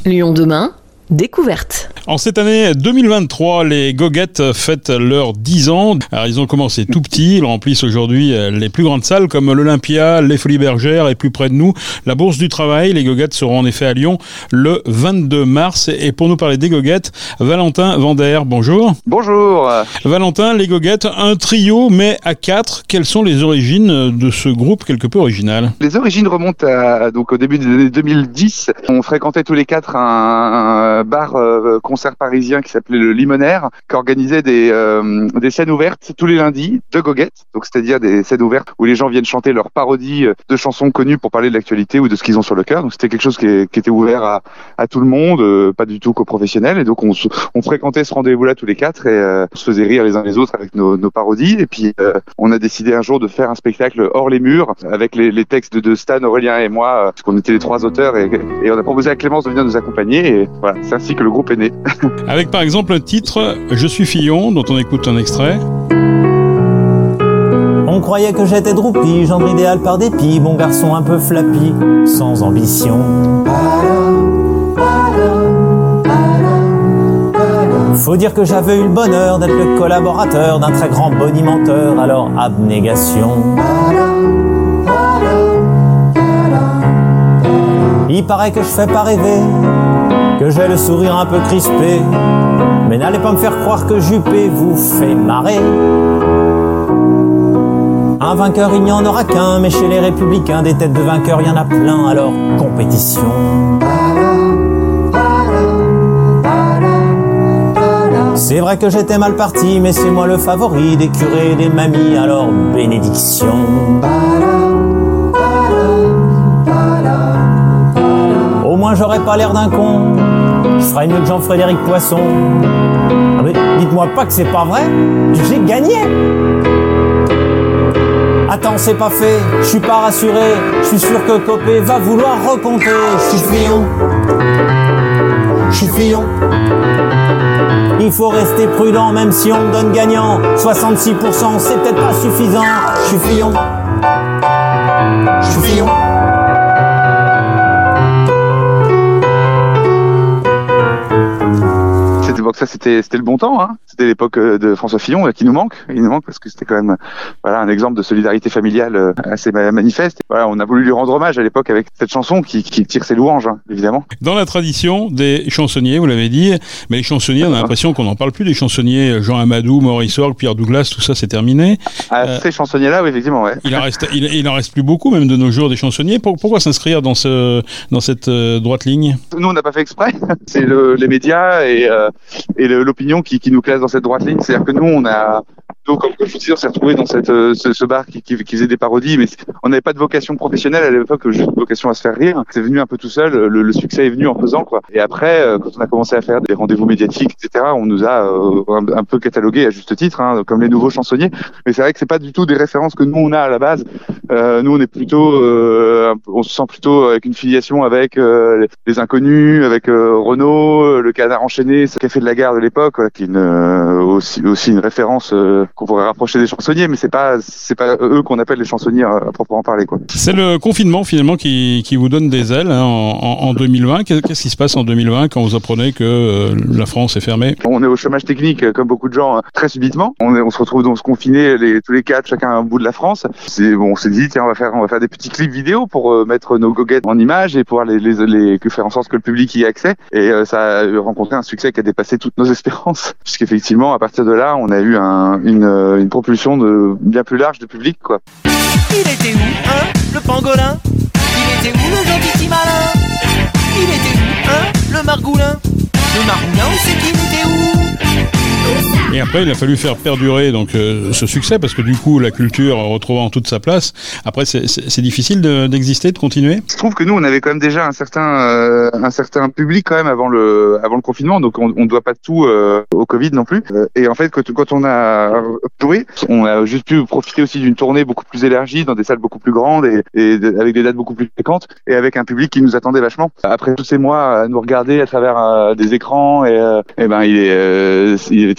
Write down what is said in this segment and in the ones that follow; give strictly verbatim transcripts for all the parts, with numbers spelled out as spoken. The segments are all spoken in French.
Lyon demain, découverte. En cette année deux mille vingt-trois, les Goguettes fêtent leurs dix ans. Alors, ils ont commencé tout petits, ils remplissent aujourd'hui les plus grandes salles comme l'Olympia, les Folies Bergères et plus près de nous, la Bourse du Travail. Les Goguettes seront en effet à Lyon le vingt-deux mars. Et pour nous parler des Goguettes, Valentin Vander, bonjour. Bonjour. Valentin, les Goguettes, un trio mais à quatre. Quelles sont les origines de ce groupe quelque peu original? Les origines remontent à, donc au début des années deux mille dix. On fréquentait tous les quatre un, un bar euh, concert parisien qui s'appelait le Limonaire, qui organisait des, euh, des scènes ouvertes tous les lundis de Goguettes, donc c'est-à-dire des scènes ouvertes où les gens viennent chanter leurs parodies de chansons connues pour parler de l'actualité ou de ce qu'ils ont sur le cœur. Donc c'était quelque chose qui, est, qui était ouvert à, à tout le monde, euh, pas du tout qu'aux professionnels. Et donc on, on fréquentait ce rendez-vous-là tous les quatre et euh, on se faisait rire les uns les autres avec nos, nos parodies. Et puis euh, on a décidé un jour de faire un spectacle hors les murs avec les, les textes de Stan, Aurélien et moi, euh, parce qu'on était les trois auteurs et, et on a proposé à Clémence de venir nous accompagner. Et voilà, c'est ainsi que le groupe est né. Avec par exemple un titre « Je suis Fillon » dont on écoute un extrait. On croyait que j'étais Droupi, gendre idéal par dépit, bon garçon un peu flappy, sans ambition. Faut dire que j'avais eu le bonheur d'être le collaborateur d'un très grand bonimenteur, alors abnégation. Il paraît que je fais pas rêver, que j'ai le sourire un peu crispé, mais n'allez pas me faire croire que Juppé vous fait marrer. Un vainqueur il n'y en aura qu'un, mais chez les républicains des têtes de vainqueurs il y en a plein, alors compétition. C'est vrai que j'étais mal parti, mais c'est moi le favori des curés et des mamies, alors bénédiction. Au moins j'aurais pas l'air d'un con, je ferais mieux que Jean-Frédéric Poisson. Ah mais dites-moi pas que c'est pas vrai, j'ai gagné. Attends, c'est pas fait, je suis pas rassuré, je suis sûr que Copé va vouloir recompter. Je suis Fillon, je suis Fillon. Il faut rester prudent même si on me donne gagnant. soixante-six pour cent c'est peut-être pas suffisant. Je suis Fillon, je suis Fillon. Donc ça c'était c'était le bon temps, hein. C'était l'époque de François Fillon qui nous manque, il nous manque parce que c'était quand même voilà un exemple de solidarité familiale assez manifeste. Voilà, on a voulu lui rendre hommage à l'époque avec cette chanson qui, qui tire ses louanges, hein, évidemment. Dans la tradition des chansonniers, vous l'avez dit, mais les chansonniers, on a l'impression qu'on n'en parle plus des chansonniers. Jean Amadou, Maurice Orgue, Pierre Douglas, tout ça c'est terminé. Ah, euh, ces chansonniers-là, oui, effectivement, ouais. Il en reste, il, il en reste plus beaucoup, même de nos jours, des chansonniers. Pour, pourquoi s'inscrire dans ce dans cette euh, droite ligne? Nous, on n'a pas fait exprès. C'est le, les médias et euh, et le, l'opinion qui, qui nous classe dans cette droite ligne. C'est-à-dire que nous, on a, donc, comme je vous disais, on s'est retrouvés dans cette, ce, ce bar qui, qui, qui faisait des parodies, mais on n'avait pas de vocation professionnelle à l'époque, juste vocation à se faire rire. C'est venu un peu tout seul, le, le succès est venu en faisant, quoi. Et après, quand on a commencé à faire des rendez-vous médiatiques, et cetera, on nous a euh, un, un peu catalogués à juste titre, hein, comme les nouveaux chansonniers. Mais c'est vrai que c'est pas du tout des références que nous on a à la base. Euh, nous, on est plutôt, euh, on se sent plutôt avec une filiation avec euh, les Inconnus, avec euh, Renaud, le Canard enchaîné, ce Café de la Gare de l'époque, voilà, qui est une, euh, aussi, aussi une référence euh, qu'on pourrait rapprocher des chansonniers, mais c'est pas, c'est pas eux qu'on appelle les chansonniers à, à proprement parler, quoi. C'est le confinement finalement qui, qui vous donne des ailes, hein, en, en deux mille vingt. Qu'est-ce qui se passe en deux mille vingt quand vous apprenez que euh, la France est fermée? On est au chômage technique, comme beaucoup de gens, très subitement. On, est, on se retrouve donc confinés, les, tous les quatre, chacun à un bout de la France. C'est bon, on s'est dit tiens, on va faire, on va faire des petits clips vidéo pour euh, mettre nos goguettes en images et pouvoir les, les, les, les faire en sorte que le public y ait accès. Et euh, ça a rencontré un succès qui a dépassé toutes nos espérances, puisqu'effectivement, à partir de là, on a eu un, une, une propulsion de bien plus large de public, quoi. Il était où, hein, le pangolin? Il était où, le gentil petit malin? Il était où, hein, le margoulin? Le margoulin, on sait qu'il était où? Et après, il a fallu faire perdurer donc euh, ce succès parce que du coup, la culture retrouvant toute sa place. Après, c'est, c'est, c'est difficile de, d'exister, de continuer. Je trouve que nous, on avait quand même déjà un certain, euh, un certain public quand même avant le, avant le confinement. Donc, on ne doit pas tout euh, au Covid non plus. Euh, et en fait, quand, quand on a joué, on a juste pu profiter aussi d'une tournée beaucoup plus élargie dans des salles beaucoup plus grandes et, et de, avec des dates beaucoup plus fréquentes et avec un public qui nous attendait vachement. Après tous ces mois à nous regarder à travers euh, des écrans, et, euh, et ben, il est, euh, il avait très envie de voir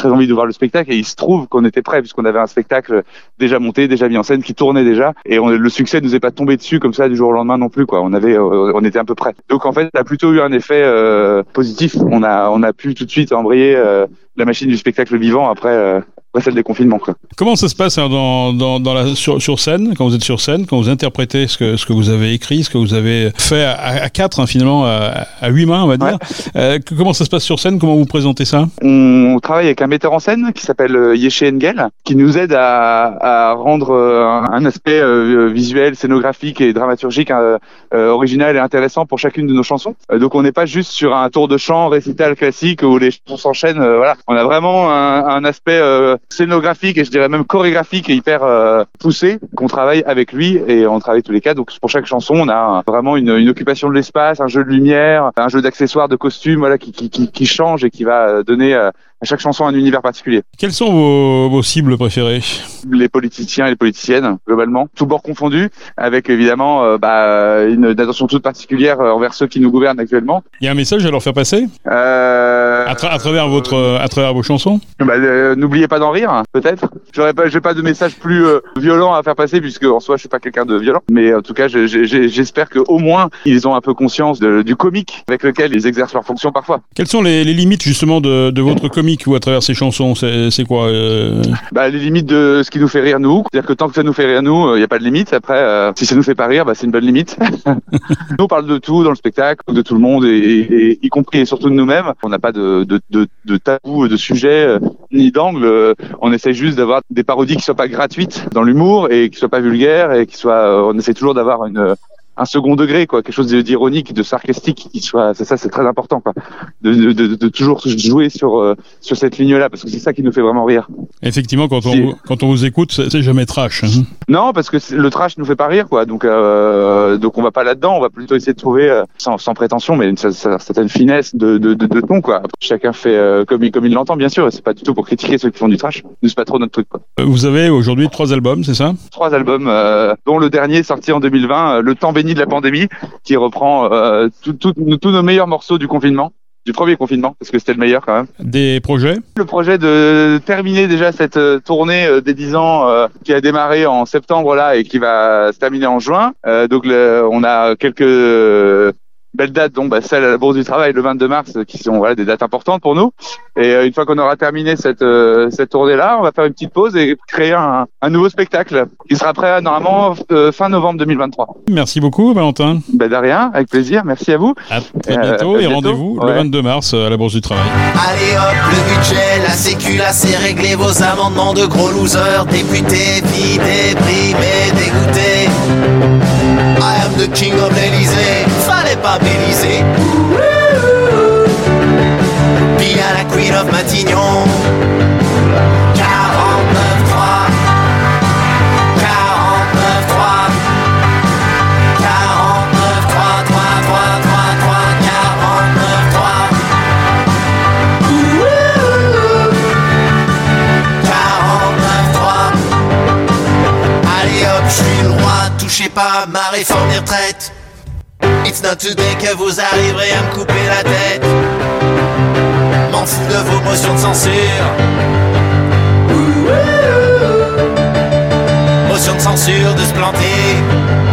le spectacle et il se trouve qu'on était prêt puisqu'on avait un spectacle déjà monté, déjà mis en scène, qui tournait déjà et on, le succès nous est pas tombé dessus comme ça du jour au lendemain non plus quoi. On avait, euh, on était un peu prêt. Donc en fait, ça a plutôt eu un effet euh, positif. On a, on a pu tout de suite embrayer euh, la machine du spectacle vivant après. Euh, celle des confinements, quoi. Comment ça se passe hein, dans, dans, dans la, sur, sur scène, quand vous êtes sur scène, quand vous interprétez ce que, ce que vous avez écrit, ce que vous avez fait à, à quatre, hein, finalement, à, à huit mains, on va dire. Ouais. Euh, comment ça se passe sur scène? Comment vous présentez ça? On travaille avec un metteur en scène qui s'appelle Yeshe Engel, qui nous aide à, à rendre un, un aspect euh, visuel, scénographique et dramaturgique euh, euh, original et intéressant pour chacune de nos chansons. Euh, donc on n'est pas juste sur un tour de chant récital classique où les chansons s'enchaînent. Euh, voilà, on a vraiment un, un aspect euh, scénographique et je dirais même chorégraphique et hyper euh, poussé qu'on travaille avec lui et on travaille tous les quatre. Donc pour chaque chanson, on a vraiment une, une occupation de l'espace, un jeu de lumière, un jeu d'accessoires, de costumes, voilà, qui, qui, qui, qui change et qui va donner euh, à chaque chanson un univers particulier. Quelles sont vos, vos cibles préférées? Les politiciens et les politiciennes, globalement, tous bords confondus, avec évidemment euh, bah, une attention toute particulière envers ceux qui nous gouvernent actuellement. Il y a un message à leur faire passer euh, à, tra- à travers votre, euh, à travers vos chansons. Bah, euh, n'oubliez pas d'en rire, peut-être. J'aurais pas, j'ai pas de message plus euh, violent à faire passer, puisque en soi, je suis pas quelqu'un de violent. Mais en tout cas, je, je, j'espère que au moins ils ont un peu conscience de, du comique avec lequel ils exercent leur fonction parfois. Quelles sont les, les limites justement de, de votre comique ou à travers ces chansons? C'est, c'est quoi euh... Bah les limites de ce qui nous fait rire nous. C'est-à-dire que tant que ça nous fait rire nous, il euh, y a pas de limite. Après, euh, si ça nous fait pas rire, bah c'est une bonne limite. Nous on parle de tout dans le spectacle, de tout le monde, et, et, et y compris et surtout de nous-mêmes. On n'a pas de, de, de, de tabou, de sujet, euh, ni d'angle. On essaie juste d'avoir des parodies qui soient pas gratuites dans l'humour et qui soient pas vulgaires et qui soient. Euh, on essaie toujours d'avoir une un second degré, quoi, quelque chose d'ironique, de sarcastique, qui soit, c'est ça, c'est très important, quoi, de, de, de, de toujours jouer sur euh, sur cette ligne-là, parce que c'est ça qui nous fait vraiment rire. Effectivement, quand on c'est... quand on vous écoute, c'est, c'est jamais trash. Hein. Non, parce que le trash nous fait pas rire, quoi. Donc euh, donc on va pas là-dedans, on va plutôt essayer de trouver euh, sans, sans prétention, mais une, une certaine finesse de de de, de ton, quoi. Chacun fait euh, comme il comme il l'entend, bien sûr. C'est pas du tout pour critiquer ceux qui font du trash. Nous c'est pas trop notre truc, quoi. Vous avez aujourd'hui trois albums, c'est ça? Trois albums, euh, dont le dernier sorti en deux mille vingt, euh, Le Temps béni de la pandémie, qui reprend euh, tous tout, tout nos meilleurs morceaux du confinement, du premier confinement, parce que c'était le meilleur quand même. Des projets? Le projet de terminer déjà cette euh, tournée euh, des dix ans euh, qui a démarré en septembre là et qui va se terminer en juin. Euh, donc le, on a quelques euh, belles dates, donc bah, celle à la Bourse du Travail le vingt-deux mars, qui sont voilà des dates importantes pour nous. Et euh, une fois qu'on aura terminé cette euh, cette tournée-là, on va faire une petite pause et créer un, un nouveau spectacle qui sera prêt normalement euh, fin novembre deux mille vingt-trois. Merci beaucoup, Valentin. Ben de rien, avec plaisir. Merci à vous. À très bientôt euh, à et bientôt. Rendez-vous ouais. le vingt-deux mars à la Bourse du Travail. Allez hop, le budget, la sécu, là c'est réglé, vos amendements de gros losers, députés, vidés, déprimés, dégoûtés. I am the king of l'Elysée, fallait pas Béliser. Puis à la Queen of Matignon. quarante-neuf trois quarante-neuf trois quarante-neuf trois trois trois trois trois quarante-neuf trois quarante-neuf trois. Allez hop, je suis le roi, touchez pas à ma réforme des retraites. It's not today que vous arriverez à me couper la tête. M'en fous de vos motions de censure. Motion de censure, de se planter.